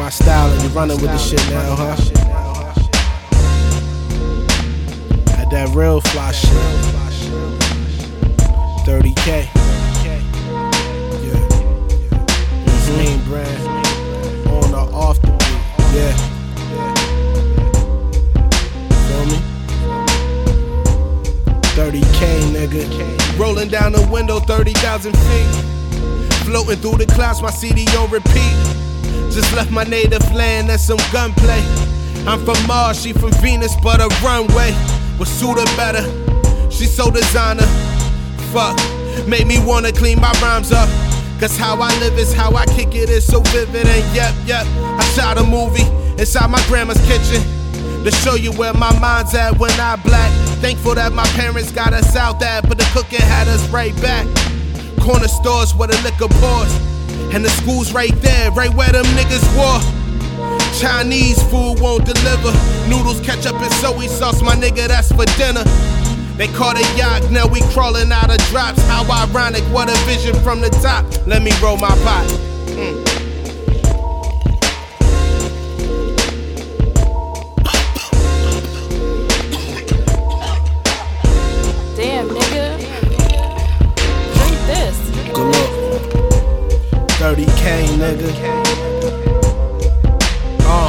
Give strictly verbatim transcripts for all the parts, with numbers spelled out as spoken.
my style and you running with the shit now, huh? Had that real fly shit. thirty K. Yeah. Same brand. On or off the beat. Yeah. Feel me? thirty K, nigga. Rolling down the window, thirty thousand feet. Floating through the clouds, my C D on repeat. Just left my native land, that's some gunplay. I'm from Mars, she from Venus, but a runway would suit her better. She so designer. Fuck, made me wanna clean my rhymes up. Cause how I live is how I kick it is so vivid. And yep, yep, I shot a movie inside my grandma's kitchen to show you where my mind's at when I black. Thankful that my parents got us out there, but the cooking had us right back. Corner stores where the liquor pours, and the school's right there, right where them niggas war. Chinese food won't deliver. Noodles, ketchup, and soy sauce, my nigga, that's for dinner. They caught a yacht, now we crawling out of drops. How ironic, what a vision from the top. Let me roll my pot. Mm. Damn, nigga. Drink this. Good look. thirty K, nigga. Uh.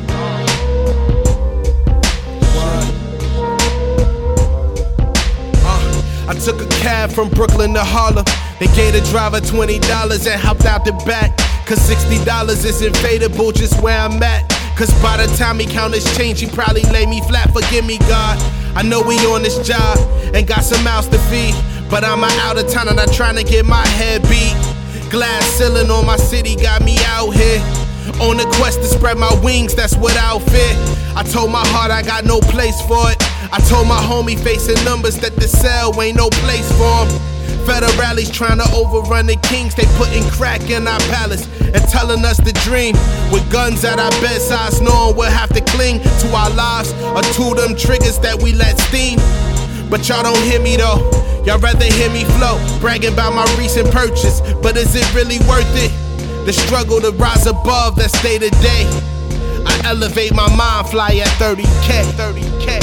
Uh. I took a cab from Brooklyn to Harlem. They gave the driver twenty dollars and hopped out the back. Cause sixty dollars isn't fadeable just where I'm at. Cause by the time he count his change, he probably lay me flat. Forgive me, God. I know we on this job and got some mouths to feed, but I'm out of town and I'm trying to get my head beat. Glass ceiling on my city got me out here. On the quest to spread my wings, that's without fear. I told my heart I got no place for it. I told my homie facing numbers that the cell ain't no place for him. Federales trying to overrun the kings, they putting crack in our palace and telling us to dream. With guns at our bedsides, knowing we'll have to cling to our lives or to them triggers that we let steam. But y'all don't hear me though, y'all rather hear me flow, bragging about my recent purchase. But is it really worth it? The struggle to rise above, that's day to day. I elevate my mind, fly at thirty K, thirty K.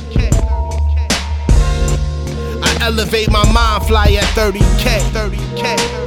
I elevate my mind, fly at thirty K, thirty K.